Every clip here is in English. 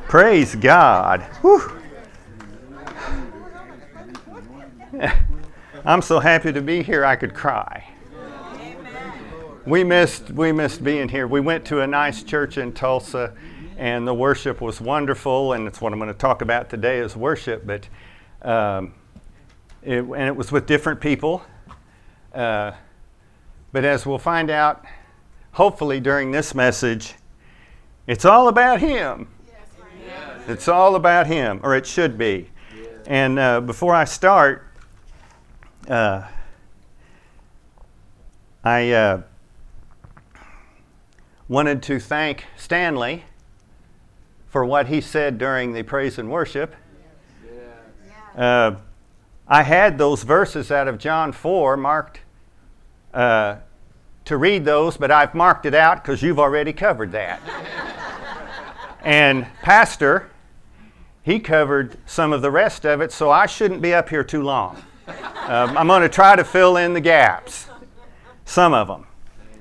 Praise God. Whew. I'm so happy to be here I could cry. We missed being here. We went to a nice church in Tulsa, and the worship was wonderful, and it's what I'm going to talk about today is worship, but it was with different people. But as we'll find out, hopefully during this message, it's all about Him. Yes. It's all about Him, or it should be. Yes. And before I start, I wanted to thank Stanley for what he said during the praise and worship. I had those verses out of John 4 marked to read those, but I've marked it out because you've already covered that. And Pastor, he covered some of the rest of it, so I shouldn't be up here too long. I'm going to try to fill in the gaps, some of them.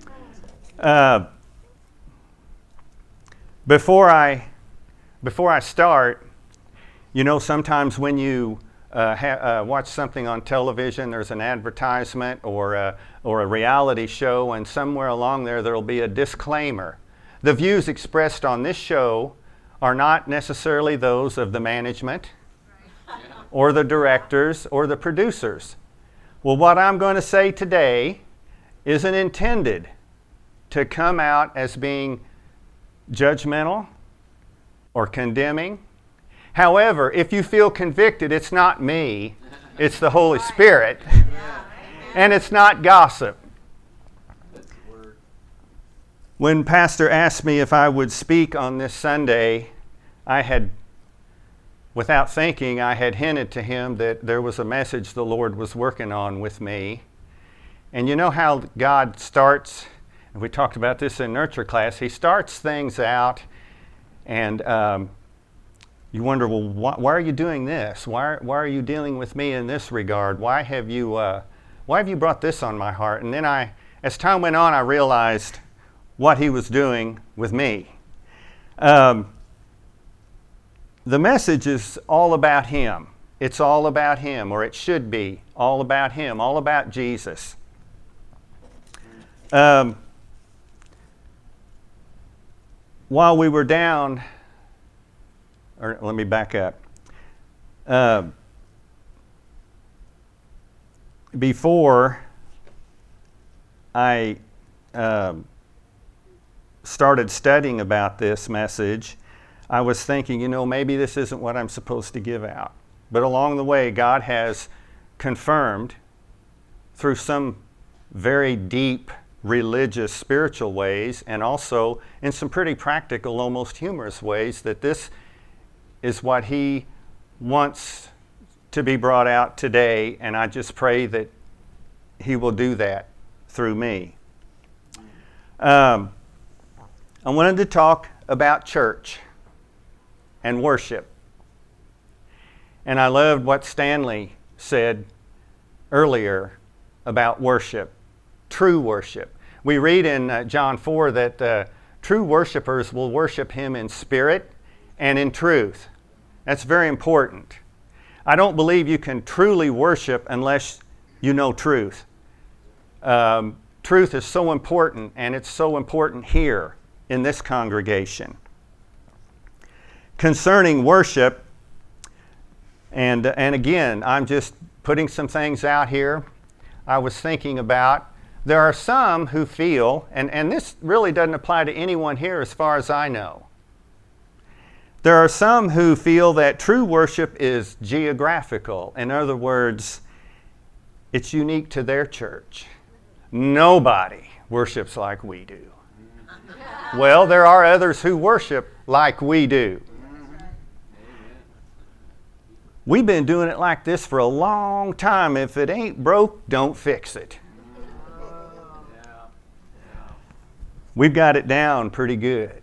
Before I start, you know, sometimes when you watch something on television, there's an advertisement or a reality show, and somewhere along there'll be a disclaimer. The views expressed on this show are not necessarily those of the management or the directors or the producers. Well, what I'm going to say today isn't intended to come out as being judgmental or condemning. However, if you feel convicted, it's not me, it's the Holy Spirit, and it's not gossip. When Pastor asked me if I would speak on this Sunday, without thinking, I had hinted to him that there was a message the Lord was working on with me. And you know how God starts, and we talked about this in nurture class, He starts things out, and you wonder, well, why are you doing this? Why are you dealing with me in this regard? Why have you brought this on my heart? And then as time went on, I realized what He was doing with me. The message is all about Him. It's all about Him, or it should be all about Him, all about Jesus. While we were down, or let me back up. Before I started studying about this message, I was thinking, you know, maybe this isn't what I'm supposed to give out. But along the way, God has confirmed through some very deep religious, spiritual ways, and also in some pretty practical, almost humorous ways, that this is what He wants to be brought out today, and I just pray that He will do that through me. I wanted to talk about church and worship. And I loved what Stanley said earlier about worship, true worship. We read in John 4 that true worshipers will worship Him in spirit and in truth. That's very important. I don't believe you can truly worship unless you know truth. Truth is so important, and it's so important here in this congregation. Concerning worship, and again, I'm just putting some things out here I was thinking about. There are some who feel, and this really doesn't apply to anyone here as far as I know. There are some who feel that true worship is geographical. In other words, it's unique to their church. Nobody worships like we do. Well, there are others who worship like we do. We've been doing it like this for a long time. If it ain't broke, don't fix it. We've got it down pretty good.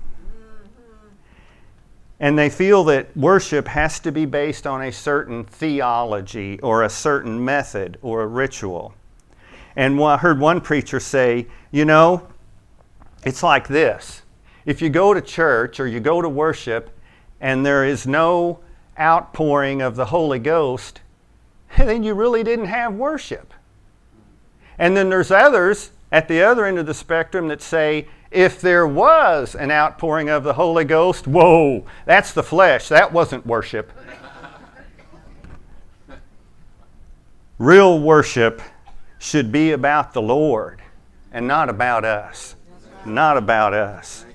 And they feel that worship has to be based on a certain theology or a certain method or a ritual. And I heard one preacher say, you know, it's like this. If you go to church or you go to worship and there is no outpouring of the Holy Ghost, then you really didn't have worship. And then there's others at the other end of the spectrum that say, if there was an outpouring of the Holy Ghost, whoa, that's the flesh. That wasn't worship. Real worship should be about the Lord and not about us. Not about us.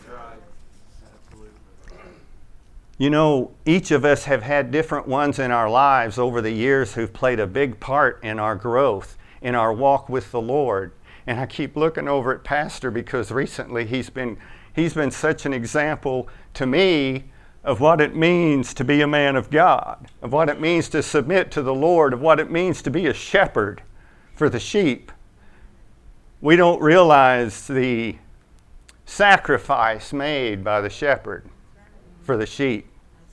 You know, each of us have had different ones in our lives over the years who've played a big part in our growth, in our walk with the Lord. And I keep looking over at Pastor because recently he's been such an example to me of what it means to be a man of God, of what it means to submit to the Lord, of what it means to be a shepherd for the sheep. We don't realize the sacrifice made by the shepherd for the sheep.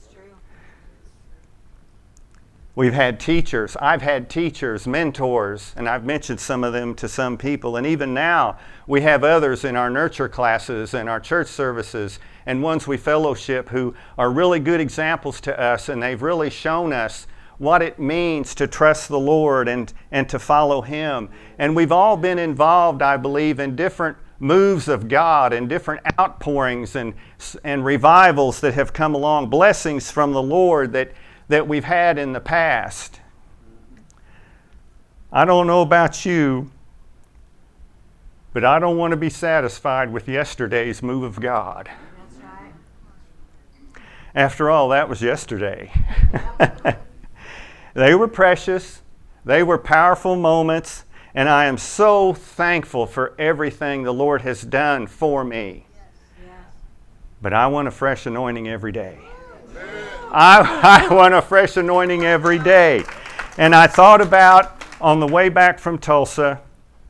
We've had teachers. I've had teachers, mentors, and I've mentioned some of them to some people. And even now, we have others in our nurture classes and our church services and ones we fellowship who are really good examples to us, and they've really shown us what it means to trust the Lord and to follow Him. And we've all been involved, I believe, in different moves of God and different outpourings and revivals that have come along, blessings from the Lord that we've had in the past. I don't know about you, but I don't want to be satisfied with yesterday's move of God. That's right. After all, that was yesterday. They were precious. They were powerful moments. And I am so thankful for everything the Lord has done for me. Yes. But I want a fresh anointing every day. I want a fresh anointing every day. And I thought about, on the way back from Tulsa,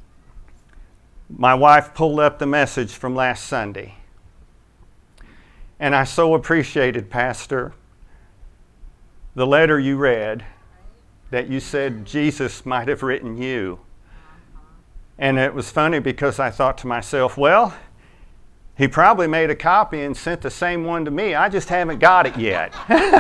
my wife pulled up the message from last Sunday. And I so appreciated, Pastor, the letter you read that you said Jesus might have written you. And it was funny because I thought to myself, well, he probably made a copy and sent the same one to me. I just haven't got it yet.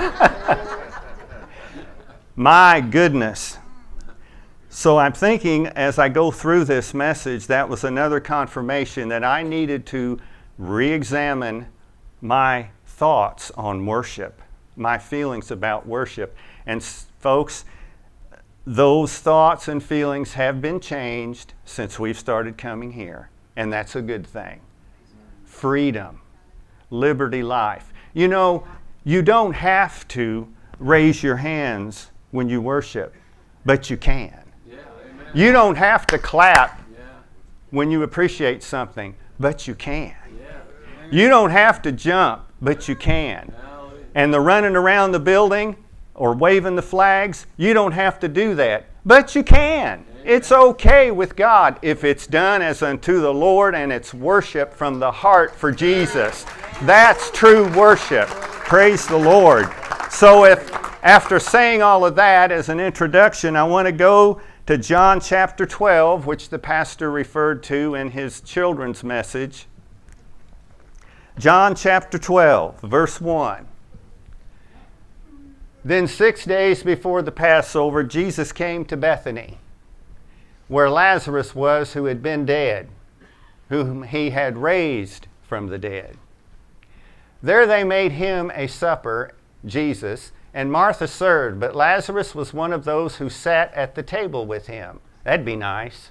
My goodness. So I'm thinking as I go through this message, that was another confirmation that I needed to re-examine my thoughts on worship, my feelings about worship. And folks, those thoughts and feelings have been changed since we've started coming here. And that's a good thing. Freedom, liberty, life. You know, you don't have to raise your hands when you worship, but you can. Yeah, amen. You don't have to clap Yeah. when you appreciate something, but you can. Yeah. You don't have to jump, but you can. Hallelujah. And the running around the building or waving the flags, you don't have to do that, but you can. It's okay with God if it's done as unto the Lord and it's worship from the heart for Jesus. That's true worship. Praise the Lord. So if after saying all of that as an introduction, I want to go to John chapter 12, which the pastor referred to in his children's message. John chapter 12, verse 1. Then 6 days before the Passover, Jesus came to Bethany, where Lazarus was who had been dead, whom he had raised from the dead. There they made him a supper, Jesus, and Martha served, but Lazarus was one of those who sat at the table with him. That'd be nice.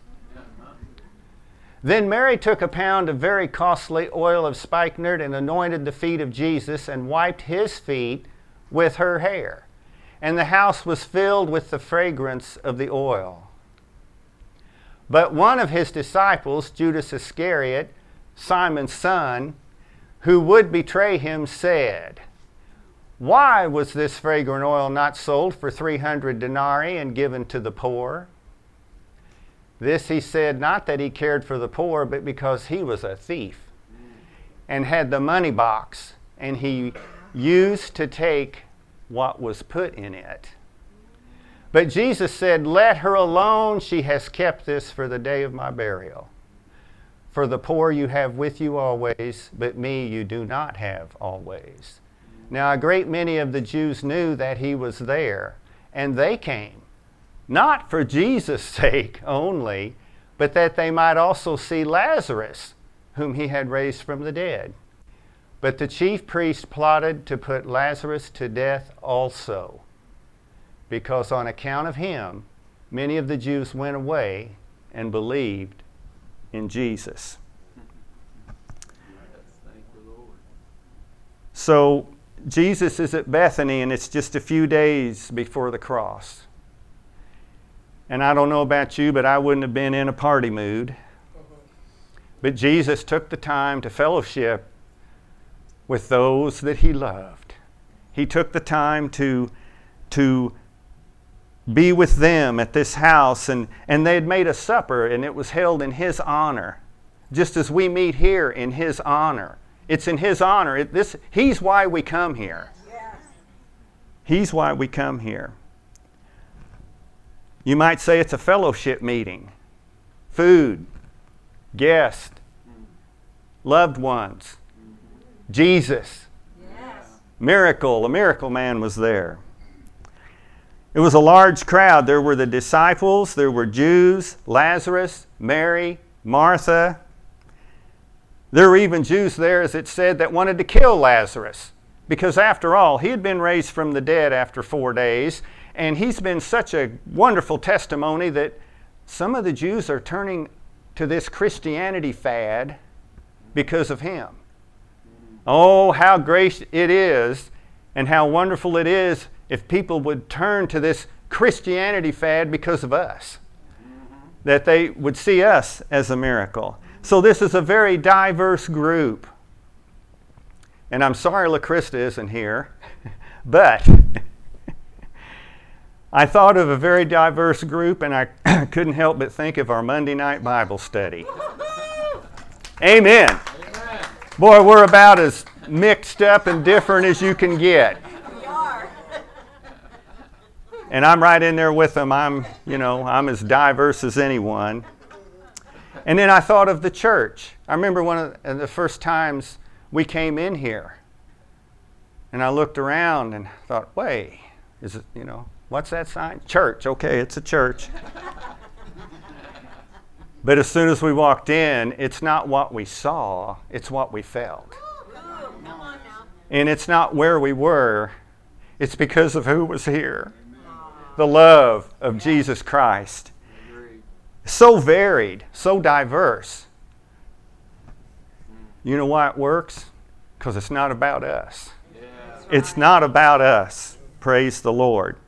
Then Mary took a pound of very costly oil of spikenard and anointed the feet of Jesus and wiped his feet with her hair. And the house was filled with the fragrance of the oil. But one of his disciples, Judas Iscariot, Simon's son, who would betray him, said, "Why was this fragrant oil not sold for 300 denarii and given to the poor?" This he said not that he cared for the poor, but because he was a thief and had the money box, and he used to take what was put in it. But Jesus said, "Let her alone. She has kept this for the day of my burial. For the poor you have with you always, but me you do not have always." Now, a great many of the Jews knew that he was there, and they came, not for Jesus' sake only, but that they might also see Lazarus, whom he had raised from the dead. But the chief priest plotted to put Lazarus to death also, because on account of him, many of the Jews went away and believed in Jesus. So Jesus is at Bethany, and it's just a few days before the cross. And I don't know about you, but I wouldn't have been in a party mood. But Jesus took the time to fellowship with those that he loved. He took the time to be with them at this house, and they had made a supper, and it was held in his honor, just as we meet here in his honor. It's in his honor. He's why we come here. He's why we come here. You might say it's a fellowship meeting. Food, guests, loved ones, Jesus, miracle. A miracle man was there. It was a large crowd. There were the disciples, there were Jews, Lazarus, Mary, Martha. There were even Jews there, as it said, that wanted to kill Lazarus, because after all, he had been raised from the dead after 4 days, and he's been such a wonderful testimony that some of the Jews are turning to this Christianity fad because of him. Oh, how great it is and how wonderful it is if people would turn to this Christianity fad because of us, that they would see us as a miracle. So this is a very diverse group. And I'm sorry LaChrista isn't here, but I thought of a very diverse group, and I couldn't help but think of our Monday night Bible study. Amen. Boy, we're about as mixed up and different as you can get. We are. And I'm right in there with them. I'm as diverse as anyone. And then I thought of the church. I remember one of the first times we came in here. And I looked around and thought, wait, is it, what's that sign? Church. Okay, it's a church. But as soon as we walked in, it's not what we saw, it's what we felt. Come on now. And it's not where we were, it's because of who was here. The love of Jesus Christ. So varied, so diverse. You know why it works? Because it's not about us. It's not about us. Praise the Lord.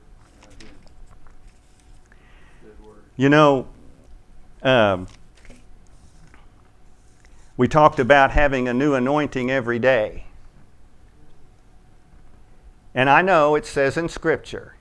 We talked about having a new anointing every day. And I know it says in Scripture,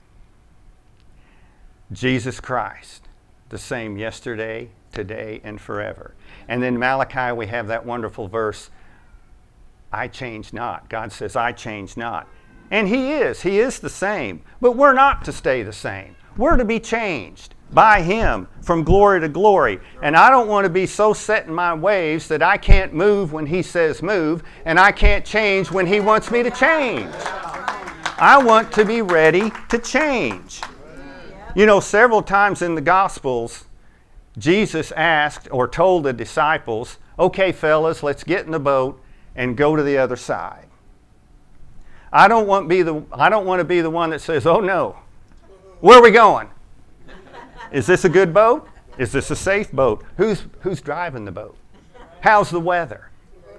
Jesus Christ, the same yesterday, today, and forever. And then Malachi, we have that wonderful verse, I change not. God says, I change not. And He is the same. But we're not to stay the same. We're to be changed by Him from glory to glory. And I don't want to be so set in my ways that I can't move when He says move, and I can't change when He wants me to change. I want to be ready to change. Several times in the Gospels, Jesus asked or told the disciples, okay, fellas, let's get in the boat and go to the other side. I don't want to be the one that says, oh no, where are we going? Is this a good boat? Is this a safe boat? Who's driving the boat? How's the weather?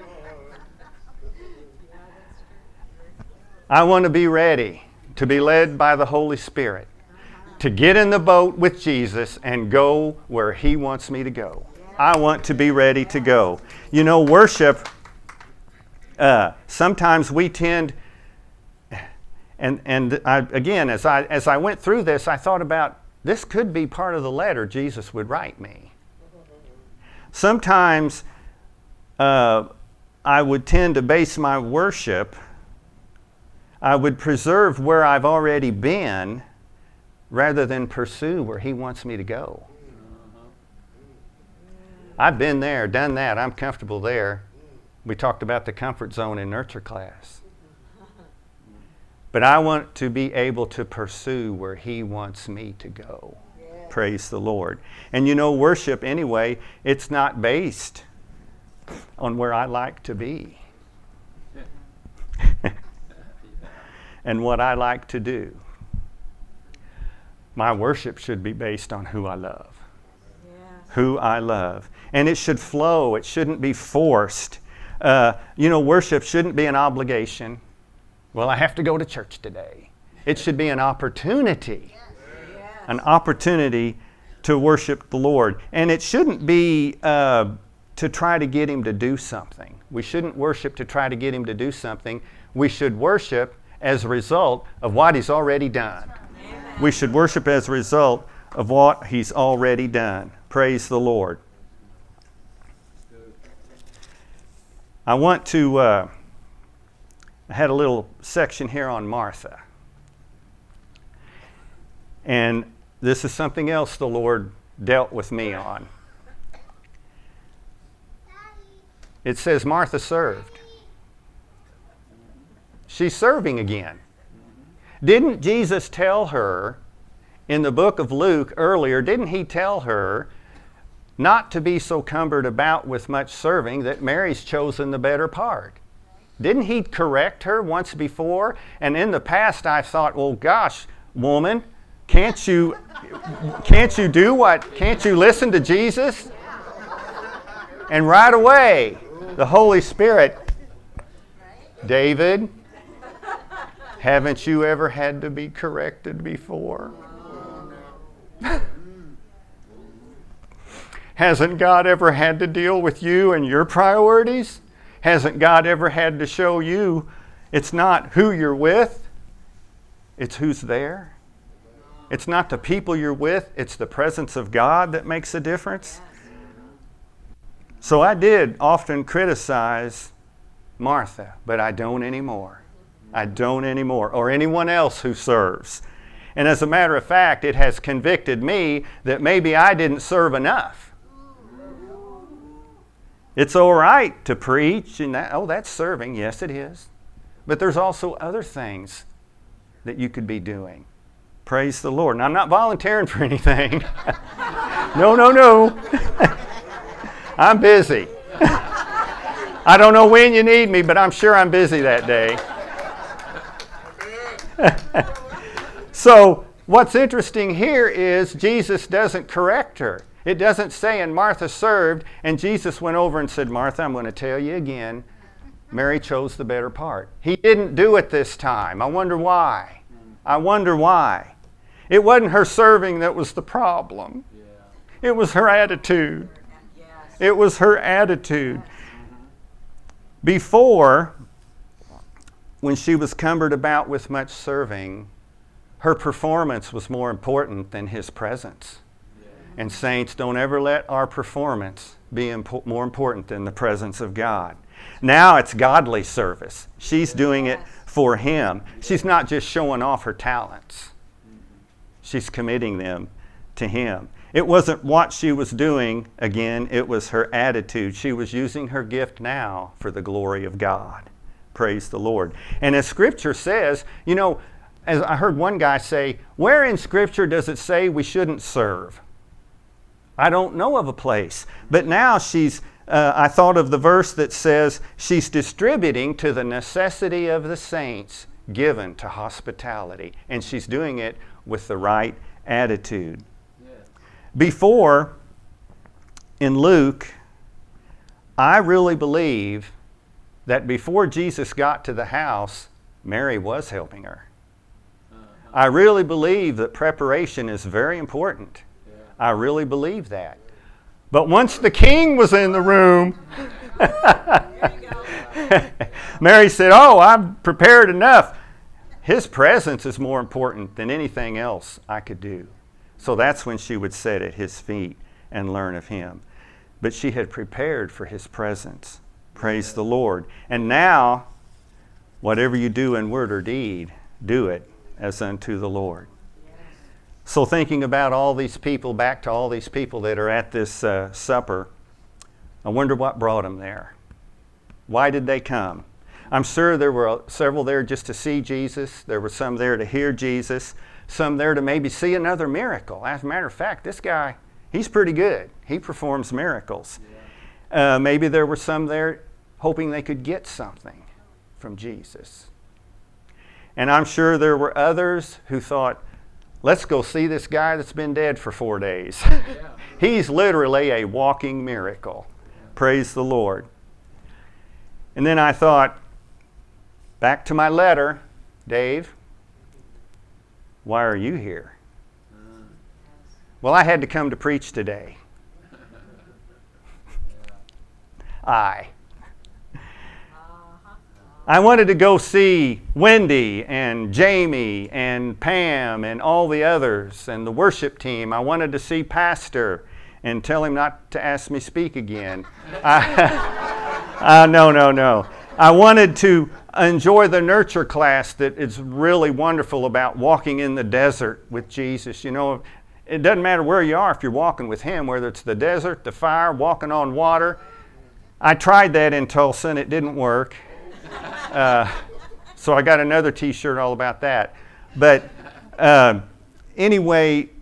I want to be ready to be led by the Holy Spirit, to get in the boat with Jesus and go where He wants me to go. I want to be ready to go. Worship, sometimes we tend, and again, as I went through this, I thought about, this could be part of the letter Jesus would write me. Sometimes I would tend to base my worship, I would preserve where I've already been rather than pursue where He wants me to go. I've been there, done that, I'm comfortable there. We talked about the comfort zone in nurture class. But I want to be able to pursue where He wants me to go. Yes. Praise the Lord. And you know, worship anyway, it's not based on where I like to be and what I like to do. My worship should be based on who I love. Yes. Who I love. And it should flow. It shouldn't be forced. Worship shouldn't be an obligation. Well, I have to go to church today. It should be an opportunity. Yes. An opportunity to worship the Lord. And it shouldn't be to try to get Him to do something. We shouldn't worship to try to get Him to do something. We should worship as a result of what He's already done. Amen. We should worship as a result of what He's already done. Praise the Lord. I want to... I had a little section here on Martha. And this is something else the Lord dealt with me on. It says Martha served. She's serving again. Didn't Jesus tell her in the book of Luke earlier, didn't He tell her not to be so cumbered about with much serving, that Mary's chosen the better part? Didn't He correct her once before? And in the past I thought, well, gosh, woman, can't you do what? Can't you listen to Jesus? And right away, the Holy Spirit, David, haven't you ever had to be corrected before? Hasn't God ever had to deal with you and your priorities? Hasn't God ever had to show you it's not who you're with, it's who's there? It's not the people you're with, it's the presence of God that makes a difference. So I did often criticize Martha, but I don't anymore. I don't anymore, or anyone else who serves. And as a matter of fact, it has convicted me that maybe I didn't serve enough. It's all right to preach, and that's serving. Yes, it is. But there's also other things that you could be doing. Praise the Lord. And I'm not volunteering for anything. No. I'm busy. I don't know when you need me, but I'm sure I'm busy that day. So what's interesting here is Jesus doesn't correct her. It doesn't say, and Martha served, and Jesus went over and said, Martha, I'm going to tell you again, Mary chose the better part. He didn't do it this time. I wonder why. It wasn't her serving that was the problem. It was her attitude. It was her attitude. Before, when she was cumbered about with much serving, her performance was more important than His presence. And saints, don't ever let our performance be more important than the presence of God. Now it's godly service. She's doing it for Him. She's not just showing off her talents. She's committing them to Him. It wasn't what she was doing, again, it was her attitude. She was using her gift now for the glory of God. Praise the Lord. And as Scripture says, as I heard one guy say, where in Scripture does it say we shouldn't serve? I don't know of a place. But now I thought of the verse that says she's distributing to the necessity of the saints given to hospitality. And she's doing it with the right attitude. Yes. Before, in Luke, I really believe that before Jesus got to the house, Mary was helping her. I really believe that preparation is very important. I really believe that. But once the king was in the room, Mary said, I'm prepared enough. His presence is more important than anything else I could do. So that's when she would sit at His feet and learn of Him. But she had prepared for His presence. Praise the Lord. And now, whatever you do in word or deed, do it as unto the Lord. So thinking about all these people, back to all these people that are at this supper, I wonder what brought them there. Why did they come? I'm sure there were several there just to see Jesus. There were some there to hear Jesus. Some there to maybe see another miracle. As a matter of fact, this guy, he's pretty good. He performs miracles. Maybe there were some there hoping they could get something from Jesus. And I'm sure there were others who thought, let's go see this guy that's been dead for 4 days. He's literally a walking miracle. Praise the Lord. And then I thought, back to my letter, Dave, why are you here? Well, I had to come to preach today. I wanted to go see Wendy and Jamie and Pam and all the others and the worship team. I wanted to see Pastor and tell him not to ask me speak again. No. I wanted to enjoy the nurture class that is really wonderful about walking in the desert with Jesus. You know, it doesn't matter where you are if you're walking with Him, whether it's the desert, the fire, walking on water. I tried that in Tulsa and it didn't work. So I got another t-shirt all about that. But anyway,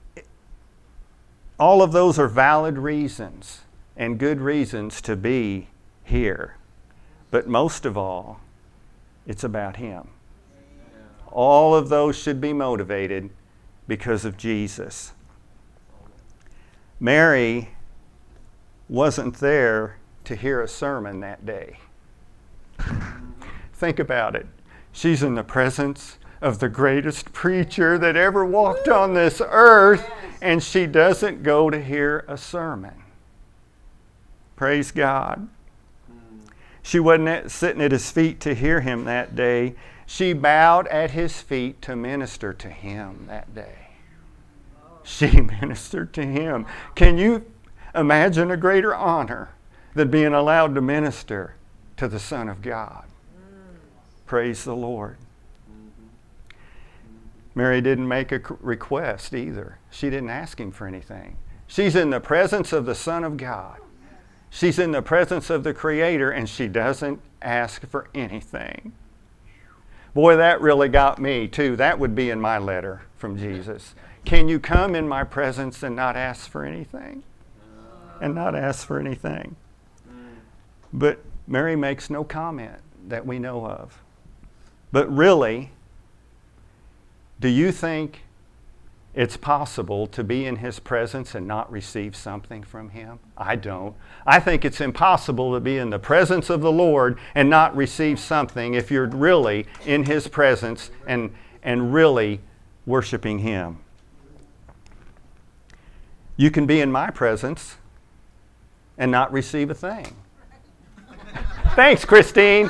all of those are valid reasons and good reasons to be here. But most of all, it's about Him. All of those should be motivated because of Jesus. Mary wasn't there to hear a sermon that day. Think about it. She's in the presence of the greatest preacher that ever walked on this earth, and she doesn't go to hear a sermon. Praise God. She wasn't sitting at His feet to hear Him that day. She bowed at His feet to minister to Him that day. She ministered to Him. Can you imagine a greater honor than being allowed to minister to the Son of God? Praise the Lord. Mary didn't make a request either. She didn't ask Him for anything. She's in the presence of the Son of God. She's in the presence of the Creator, and she doesn't ask for anything. Boy, that really got me too. That would be in my letter from Jesus. Can you come in my presence and not ask for anything? And not ask for anything. But Mary makes no comment that we know of. But really, do you think it's possible to be in His presence and not receive something from Him? I don't. I think it's impossible to be in the presence of the Lord and not receive something if you're really in His presence and really worshiping Him. You can be in my presence and not receive a thing. Thanks, Christine.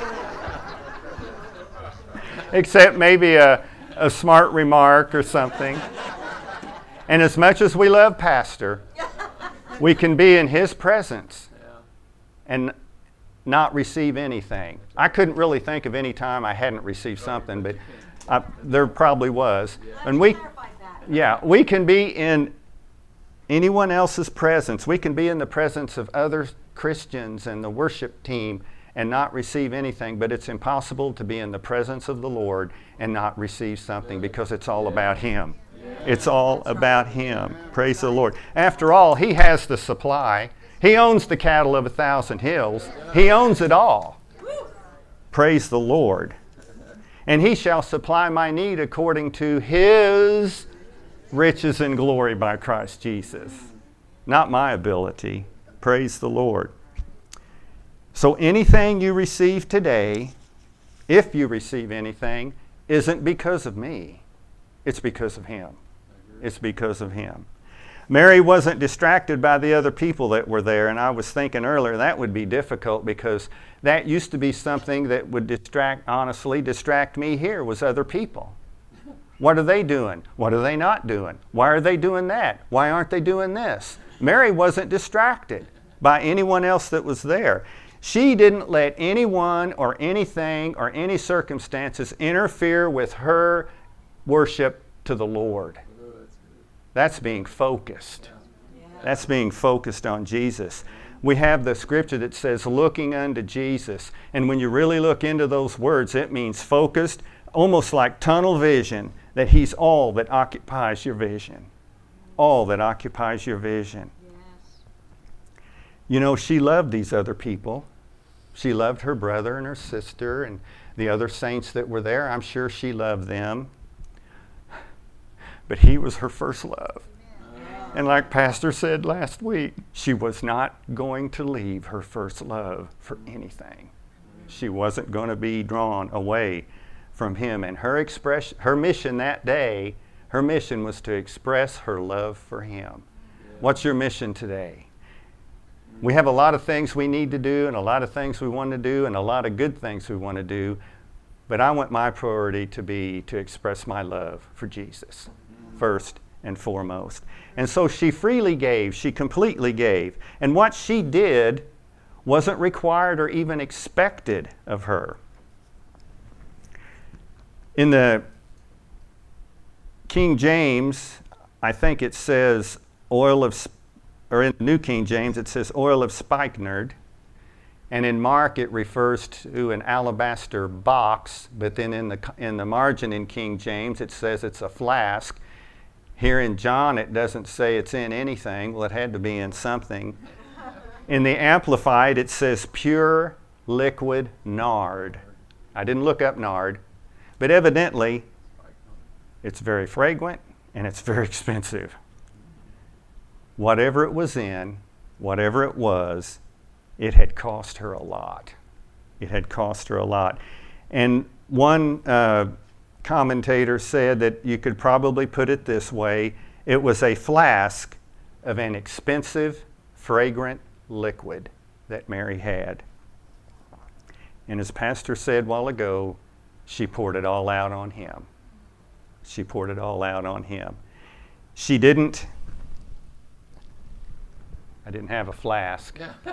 Except maybe a smart remark or something. And as much as we love Pastor, we can be in his presence and not receive anything. I couldn't really think of any time I hadn't received something, but there probably was. And we can be in anyone else's presence. We can be in the presence of other Christians and the worship team and not receive anything, but it's impossible to be in the presence of the Lord and not receive something because it's all about Him. It's all about Him. Praise the Lord. After all, He has the supply. He owns the cattle of 1,000 hills. He owns it all. Praise the Lord. And He shall supply my need according to His riches and glory by Christ Jesus. Not my ability. Praise the Lord. So anything you receive today, if you receive anything, isn't because of me. It's because of Him. It's because of Him. Mary wasn't distracted by the other people that were there, and I was thinking earlier that would be difficult because that used to be something that would distract me here was other people. What are they doing? What are they not doing? Why are they doing that? Why aren't they doing this? Mary wasn't distracted by anyone else that was there. She didn't let anyone or anything or any circumstances interfere with her worship to the Lord. That's being focused. That's being focused on Jesus. We have the scripture that says, looking unto Jesus. And when you really look into those words, it means focused, almost like tunnel vision, that He's all that occupies your vision. All that occupies your vision. Yes. You know, she loved these other people. She loved her brother and her sister and the other saints that were there. I'm sure she loved them. But He was her first love. And like Pastor said last week, she was not going to leave her first love for anything. She wasn't going to be drawn away from Him. And her mission that day, her mission was to express her love for Him. What's your mission today? We have a lot of things we need to do and a lot of things we want to do and a lot of good things we want to do. But I want my priority to be to express my love for Jesus first and foremost. And so she freely gave. She completely gave. And what she did wasn't required or even expected of her. In the King James, I think it says or in the New King James, it says oil of spikenard. And in Mark, it refers to an alabaster box. But then in the margin in King James, it says it's a flask. Here in John, it doesn't say it's in anything. Well, it had to be in something. In the Amplified, it says pure liquid nard. I didn't look up nard, but evidently, it's very fragrant and it's very expensive. Whatever it was in, whatever it was, it had cost her a lot. It had cost her a lot. And one commentator said that you could probably put it this way: it was a flask of an expensive, fragrant liquid that Mary had. And as Pastor said a while ago, she poured it all out on Him. She poured it all out on Him. I didn't have a flask.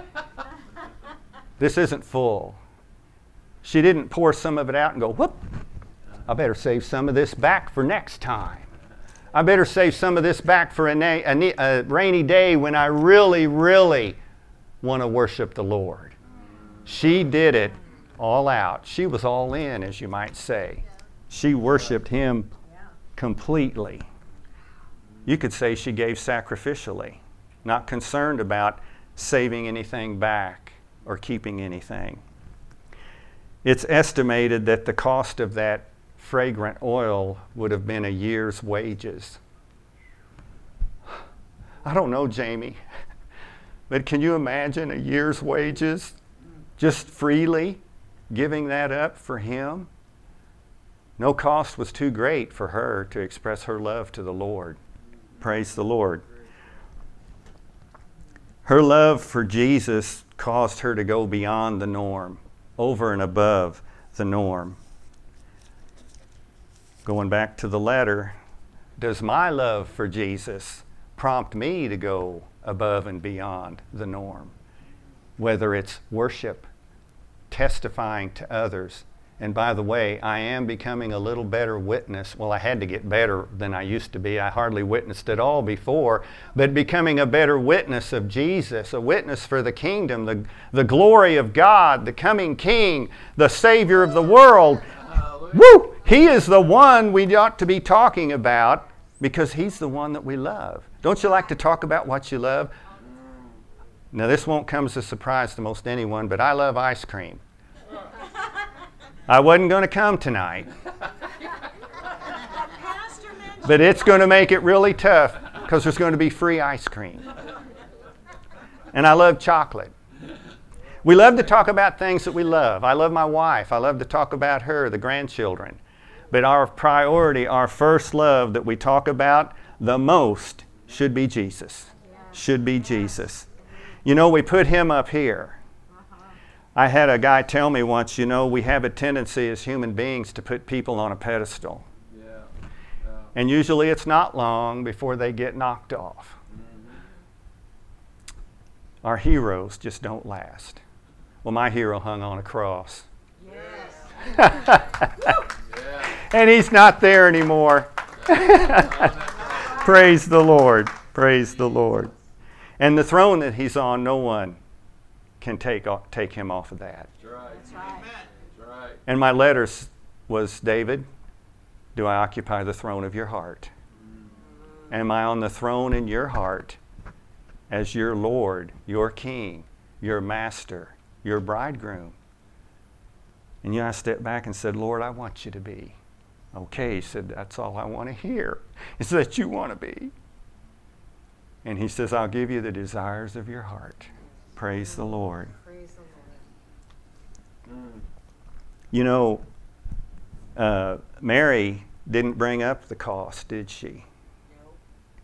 This isn't full. She didn't pour some of it out and go, whoop, I better save some of this back for next time. I better save some of this back for a rainy day when I really, really want to worship the Lord. She did it all out. She was all in, as you might say. She worshiped Him completely. You could say she gave sacrificially, not concerned about saving anything back or keeping anything. It's estimated that the cost of that fragrant oil would have been a year's wages. I don't know, Jamie, but can you imagine a year's wages just freely giving that up for Him? No cost was too great for her to express her love to the Lord. Praise the Lord. Her love for Jesus caused her to go beyond the norm, over and above the norm. Going back to the letter, does my love for Jesus prompt me to go above and beyond the norm? Whether it's worship, testifying to others. And by the way, I am becoming a little better witness. Well, I had to get better than I used to be. I hardly witnessed at all before. But becoming a better witness of Jesus, a witness for the kingdom, the glory of God, the coming King, the Savior of the world. Woo! He is the one we ought to be talking about because He's the one that we love. Don't you like to talk about what you love? Now, this won't come as a surprise to most anyone, but I love ice cream. I wasn't going to come tonight. But it's going to make it really tough because there's going to be free ice cream. And I love chocolate. We love to talk about things that we love. I love my wife. I love to talk about her, the grandchildren. But our priority, our first love that we talk about the most should be Jesus. Should be Jesus. You know, we put Him up here. I had a guy tell me once, you know, we have a tendency as human beings to put people on a pedestal. And usually it's not long before they get knocked off. Our heroes just don't last. Well, my hero hung on a cross. And he's not there anymore. Praise the Lord. Praise the Lord. And the throne that He's on, no one can take him off of that. That's right. That's right. That's right. And my letters was, David, do I occupy the throne of your heart? Am I on the throne in your heart as your Lord, your King, your Master, your bridegroom? And I stepped back and said, Lord, I want you to be. Okay, he said, that's all I want to hear, is that you want to be. And he says, I'll give you the desires of your heart. Praise the Lord. Praise the Lord. You know, Mary didn't bring up the cost, did she? Nope.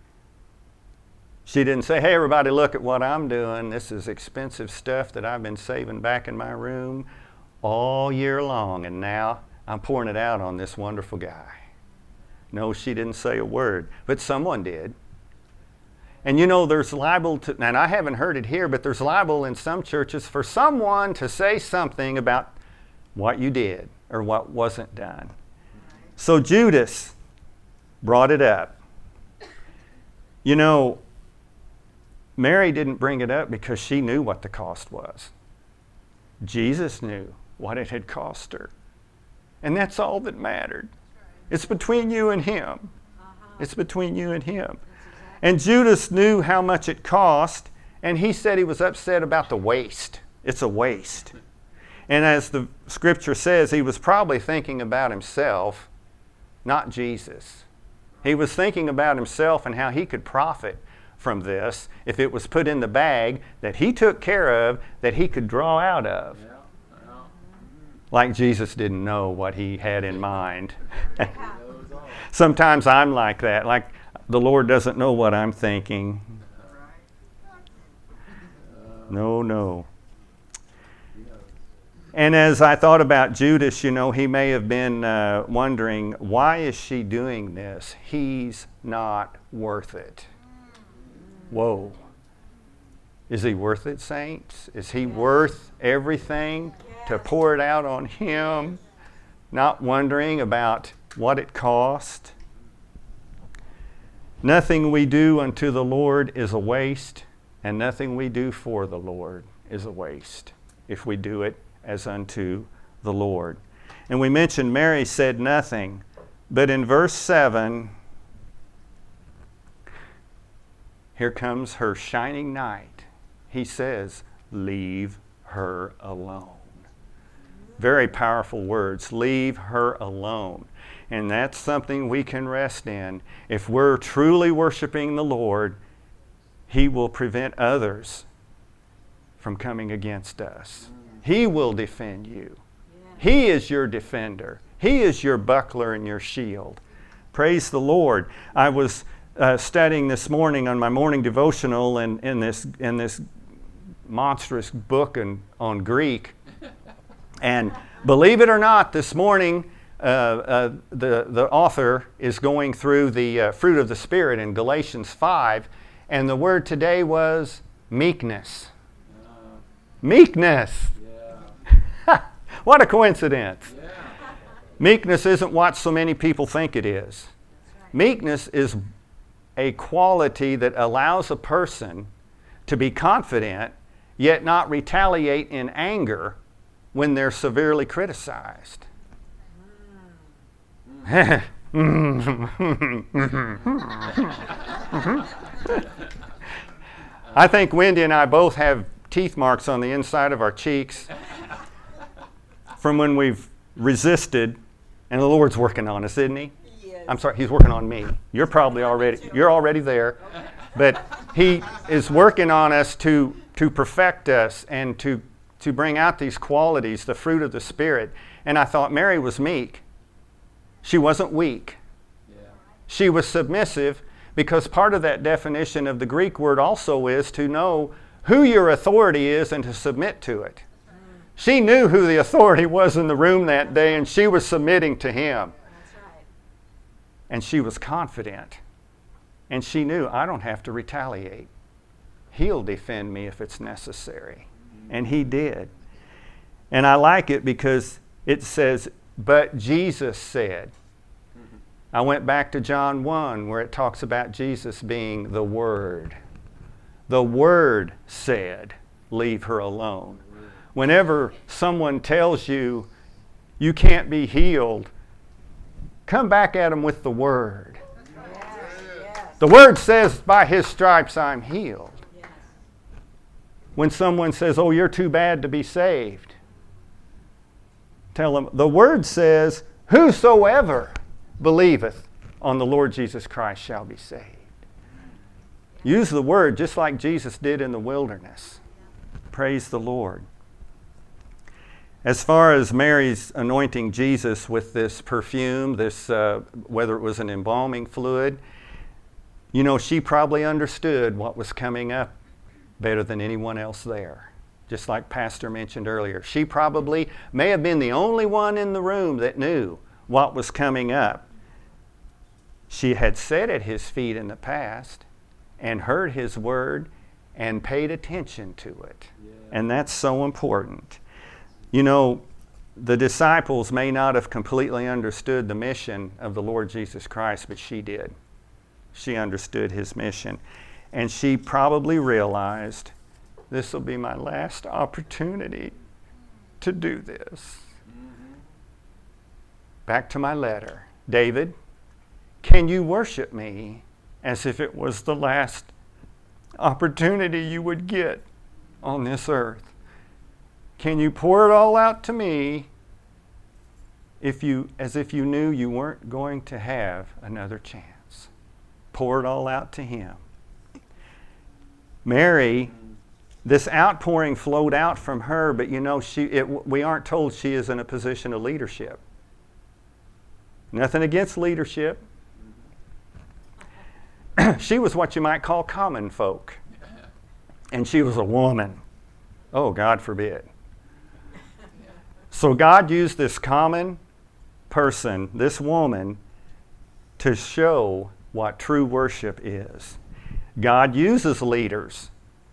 She didn't say, hey, everybody, look at what I'm doing. This is expensive stuff that I've been saving back in my room all year long, and now I'm pouring it out on this wonderful guy. No, she didn't say a word, but someone did. And you know, there's liable to, and I haven't heard it here, but there's liable in some churches for someone to say something about what you did or what wasn't done. So Judas brought it up. You know, Mary didn't bring it up because she knew what the cost was. Jesus knew what it had cost her. And that's all that mattered. It's between you and him. It's between you and him. And Judas knew how much it cost, and he said he was upset about the waste. It's a waste. And as the scripture says, he was probably thinking about himself, not Jesus. He was thinking about himself and how he could profit from this if it was put in the bag that he took care of, that he could draw out of. Yeah. Yeah. Like Jesus didn't know what he had in mind. He knows all. Sometimes I'm like that, like the Lord doesn't know what I'm thinking. No. He knows. And as I thought about Judas, you know, he may have been wondering, why is she doing this? He's not worth it. Whoa. Is he worth it, saints? Is he worth everything to pour it out on him? Not wondering about what it cost. Nothing we do unto the Lord is a waste, and nothing we do for the Lord is a waste if we do it as unto the Lord. And we mentioned Mary said nothing, but in verse 7, here comes her shining knight. He says, leave her alone. Very powerful words, leave her alone. And that's something we can rest in. If we're truly worshiping the Lord, He will prevent others from coming against us. He will defend you. He is your defender. He is your buckler and your shield. Praise the Lord. I was studying this morning on my morning devotional in this monstrous book on Greek. And believe it or not, this morning the author is going through the fruit of the Spirit in Galatians 5, and the word today was meekness. Meekness. Yeah. What a coincidence. Yeah. Meekness isn't what so many people think it is. Meekness is a quality that allows a person to be confident, yet not retaliate in anger when they're severely criticized. I think Wendy and I both have teeth marks on the inside of our cheeks from when we've resisted, and the Lord's working on us, isn't He? Yes. I'm sorry, He's working on me. You're already there. But He is working on us to perfect us and to bring out these qualities, the fruit of the Spirit. And I thought Mary was meek. She wasn't weak. Yeah. She was submissive, because part of that definition of the Greek word also is to know who your authority is and to submit to it. She knew who the authority was in the room that day, and she was submitting to him. That's right. And she was confident. And she knew, I don't have to retaliate. He'll defend me if it's necessary. And He did. And I like it because it says, but Jesus said. I went back to John 1 where it talks about Jesus being the Word. The Word said. leave her alone. Whenever someone tells you you can't be healed, come back at them with the Word. Yes. The Word says, by His stripes I'm healed. Yes. When someone says, oh, you're too bad to be saved, tell them, the Word says, whosoever believeth on the Lord Jesus Christ shall be saved. Use the Word just like Jesus did in the wilderness. Praise the Lord. As far as Mary's anointing Jesus with this perfume, whether it was an embalming fluid, she probably understood what was coming up better than anyone else there. Just like Pastor mentioned earlier. She probably may have been the only one in the room that knew what was coming up. She had sat at His feet in the past and heard His word and paid attention to it. Yeah. And that's so important. The disciples may not have completely understood the mission of the Lord Jesus Christ, but she did. She understood His mission. And she probably realized, this will be my last opportunity to do this. Mm-hmm. Back to my letter. David, can you worship me as if it was the last opportunity you would get on this earth? Can you pour it all out to me as if you knew you weren't going to have another chance? Pour it all out to Him. Mary, this outpouring flowed out from her, but we aren't told she is in a position of leadership. Nothing against leadership. She was what you might call common folk. And she was a woman. Oh, God forbid. So God used this common person, this woman, to show what true worship is. God uses leaders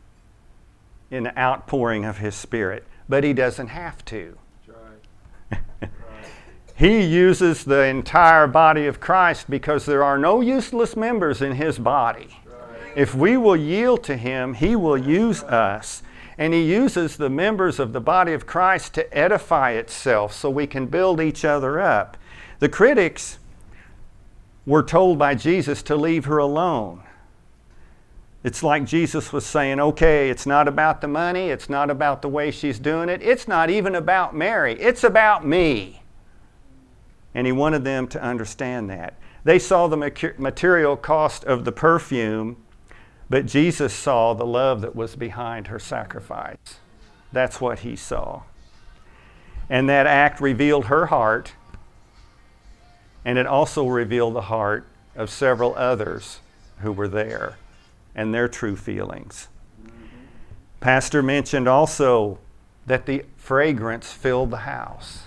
in the outpouring of His Spirit, but He doesn't have to. That's right. He uses the entire body of Christ because there are no useless members in His body. Right. If we will yield to Him, He will use us. And He uses the members of the body of Christ to edify itself so we can build each other up. The critics were told by Jesus to leave her alone. It's like Jesus was saying, okay, it's not about the money, it's not about the way she's doing it, it's not even about Mary, it's about me. And He wanted them to understand that. They saw the material cost of the perfume, but Jesus saw the love that was behind her sacrifice. That's what He saw. And that act revealed her heart, and it also revealed the heart of several others who were there and their true feelings. Mm-hmm. Pastor mentioned also that the fragrance filled the house.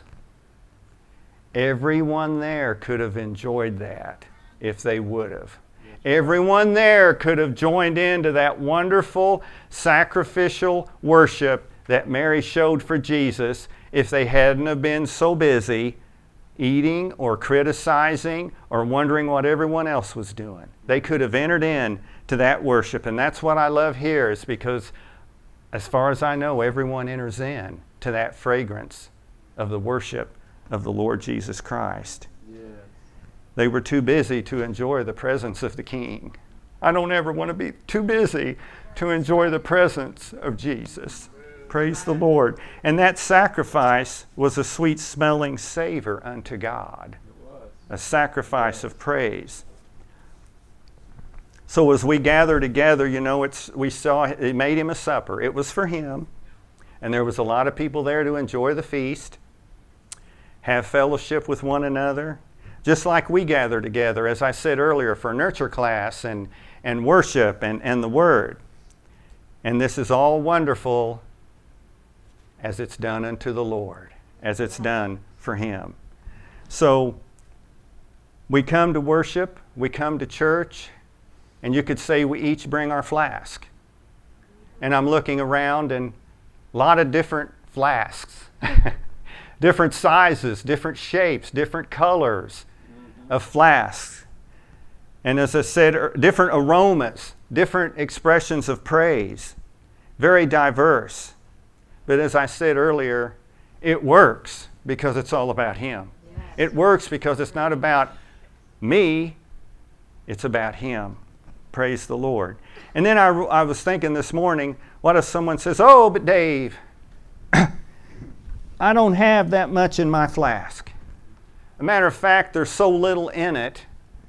Everyone there could have enjoyed that if they would have. Everyone there could have joined into that wonderful sacrificial worship that Mary showed for Jesus if they hadn't have been so busy eating or criticizing or wondering what everyone else was doing. They could have entered in to that worship, and that's what I love here, is because as far as I know, everyone enters in to that fragrance of the worship of the Lord Jesus Christ. Yes. They were too busy to enjoy the presence of the King. I don't ever want to be too busy to enjoy the presence of Jesus. Praise the Lord. And that sacrifice was a sweet-smelling savor unto God. It was. A sacrifice of praise. So as we gather together, we saw it made Him a supper. It was for Him. And there was a lot of people there to enjoy the feast, have fellowship with one another, just like we gather together, as I said earlier, for nurture class and worship and the Word. And this is all wonderful as it's done unto the Lord, as it's done for Him. So we come to worship, we come to church, and you could say we each bring our flask. And I'm looking around, and a lot of different flasks, different sizes, different shapes, different colors of flasks. And as I said, different aromas, different expressions of praise, very diverse. But as I said earlier, it works because it's all about Him. Yes. It works because it's not about me, it's about Him. Praise the Lord. And then I was thinking this morning, what if someone says, oh, but Dave, I don't have that much in my flask. A matter of fact, there's so little in it,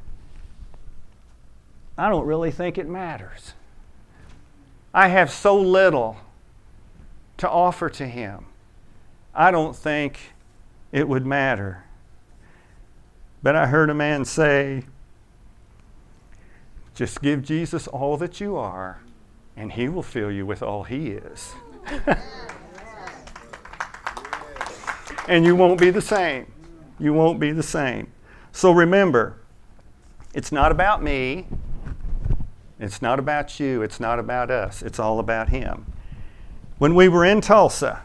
I don't really think it matters. I have so little to offer to Him. I don't think it would matter. But I heard a man say, just give Jesus all that you are, and He will fill you with all He is. And you won't be the same. You won't be the same. So remember, it's not about me. It's not about you. It's not about us. It's all about Him. When we were in Tulsa,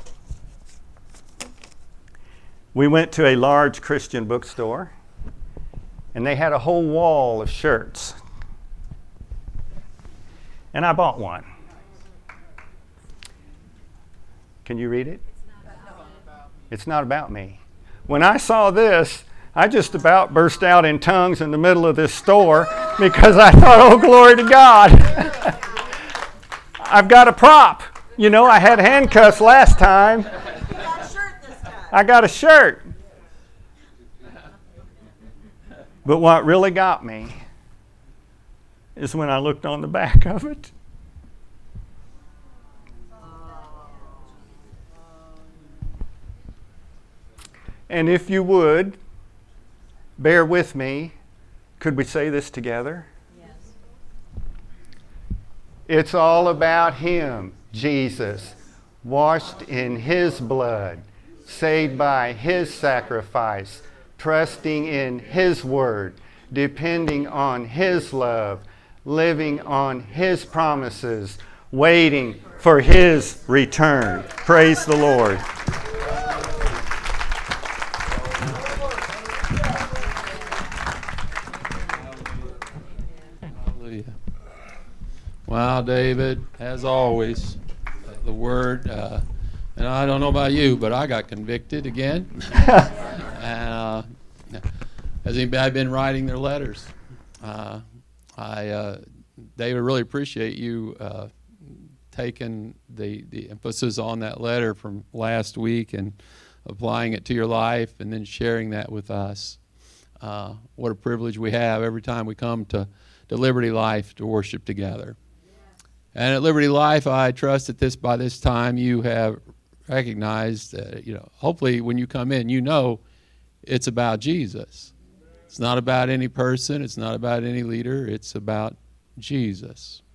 we went to a large Christian bookstore, and they had a whole wall of shirts. And I bought one. Can you read it? It's not about me. When I saw this, I just about burst out in tongues in the middle of this store because I thought, oh, glory to God. I've got a prop. You know, I had handcuffs last time. You got a shirt this time. I got a shirt. But what really got me is when I looked on the back of it. And if you would, bear with me. Could we say this together? Yes. It's all about Him, Jesus, washed in His blood, saved by His sacrifice, trusting in His word, depending on His love, living on His promises, waiting for His return. Praise the Lord. Wow, David, as always, the Word, and I don't know about you, but I got convicted again. And as I've been writing their letters, David, really appreciate you taking the emphasis on that letter from last week and applying it to your life and then sharing that with us. What a privilege we have every time we come to Liberty Life to worship together. And at Liberty Life, I trust that by this time you have recognized that, hopefully when you come in, it's about Jesus. It's not about any person. It's not about any leader. It's about Jesus.